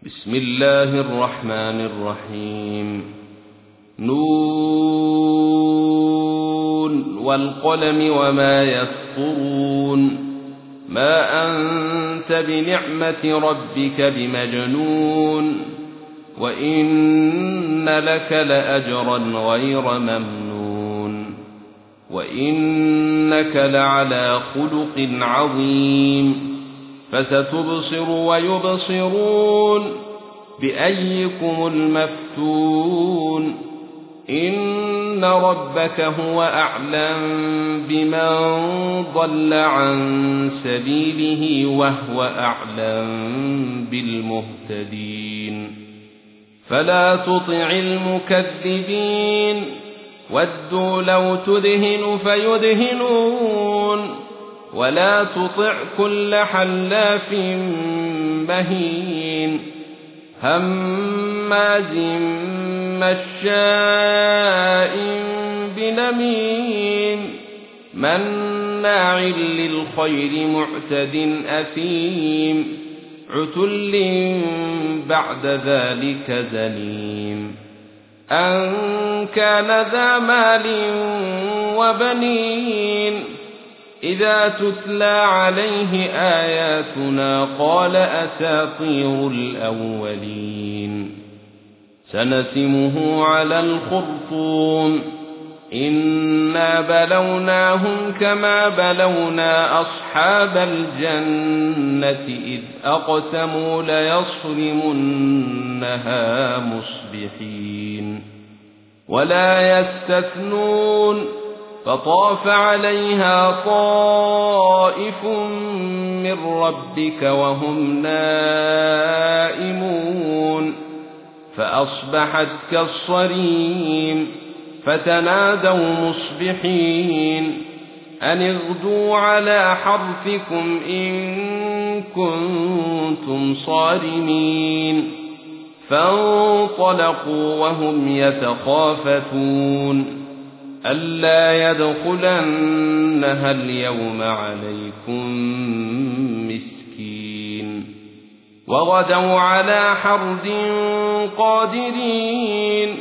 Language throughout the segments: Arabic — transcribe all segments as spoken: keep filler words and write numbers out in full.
بسم الله الرحمن الرحيم. نون والقلم وما يسطرون. ما أنت بنعمة ربك بمجنون، وإن لك لأجرا غير ممنون، وإنك لعلى خلق عظيم. فستبصر ويبصرون بأيكم المفتون. إن ربك هو أعلم بمن ضل عن سبيله وهو أعلم بالمهتدين. فلا تطع المكذبين، ودوا لو تدهن فيدهنون. ولا تطع كل حلاف مهين، هماز مشاء بنميم، مناع للخير معتد أثيم، عتل بعد ذلك زنيم. أن كان ذا مال وبنين، إذا تتلى عليه آياتنا قال أساطير الأولين. سنسمه على الخرطوم، إنا بلوناهم كما بلونا أصحاب الجنة إذ أقسموا ليصرمنها مصبحين. ولا يستثنون، فطاف عليها طائف من ربك وهم نائمون، فأصبحت كالصريم. فتنادوا مصبحين أن اغدوا على حرثكم إن كنتم صارمين. فانطلقوا وهم يتخافتون ألا يدخلنها اليوم عليكم مسكين. وغدوا على حرد قادرين،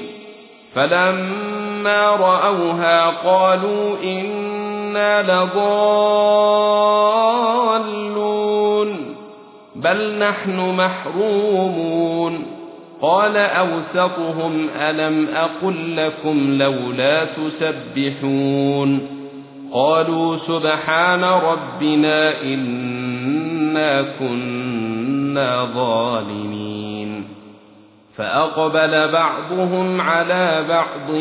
فلما رأوها قالوا إنا لضالون بل نحن محرومون. قال أوسطهم ألم أقل لكم لولا تسبحون؟ قالوا سبحان ربنا إنا كنا ظالمين. فأقبل بعضهم على بعض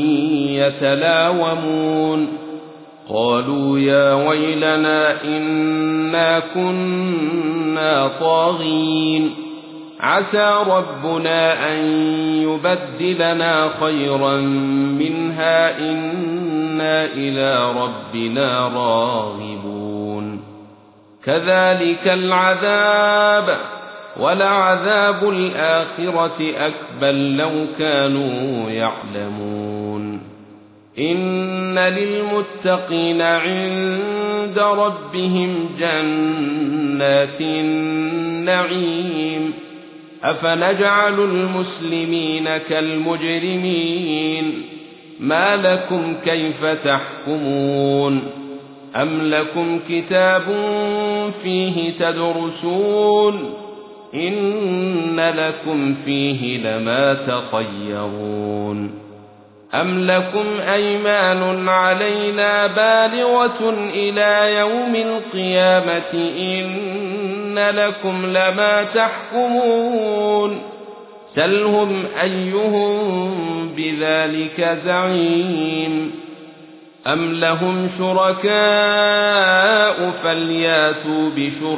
يتلاومون قالوا يا ويلنا إنا كنا طاغين، عسى ربنا أن يبدلنا خيرا منها إنا إلى ربنا راغبون. كذلك العذاب، ولعذاب الآخرة أكبر لو كانوا يعلمون. إن للمتقين عند ربهم جنات النعيم. أفنجعل المسلمين كالمجرمين؟ ما لكم كيف تحكمون؟ أم لكم كتاب فيه تدرسون؟ إن لكم فيه لما تخيرون. أم لكم أيمان علينا بالغة إلى يوم القيامة إن لكم لما تحكمون. سلهم أيهم بذلك زعيم. أم لهم شركاء فلياتوا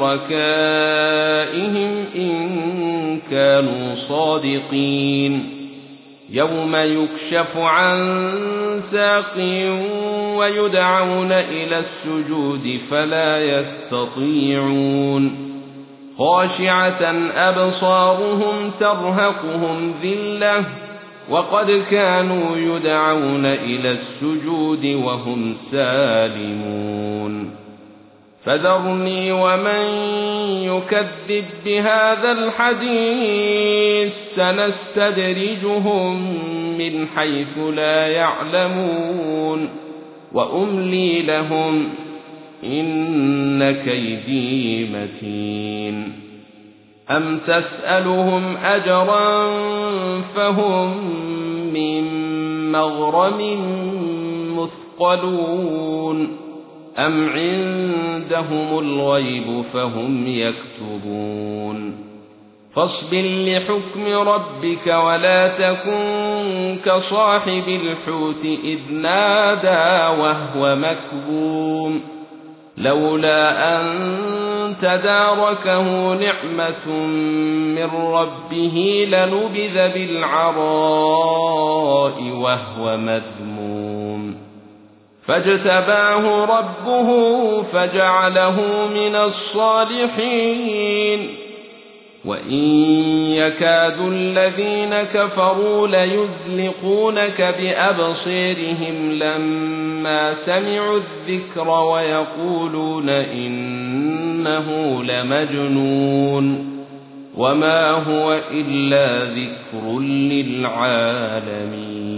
بشركائهم إن كانوا صادقين. يوم يكشف عن ساق ويدعون إلى السجود فلا يستطيعون. خاشعة أبصارهم ترهقهم ذلة وقد كانوا يدعون إلى السجود وهم سالمون. فذرني ومن يكذب بهذا الحديث سنستدرجهم من حيث لا يعلمون وأملي لهم إن كيدي متين أم تسألهم أجرا فهم من مغرم مثقلون أم عندهم الغيب فهم يكتبون فاصبر لحكم ربك ولا تكن كصاحب الحوت إذ نادى وهو مكظوم لولا أن تداركه نعمة من ربه لنبذ بالعراء وهو مذموم فاجتباه ربه فجعله من الصالحين وإن يكاد الذين كفروا ليزلقونك بأبصيرهم لما سمعوا الذكر ويقولون إنه لمجنون وما هو إلا ذكر للعالمين.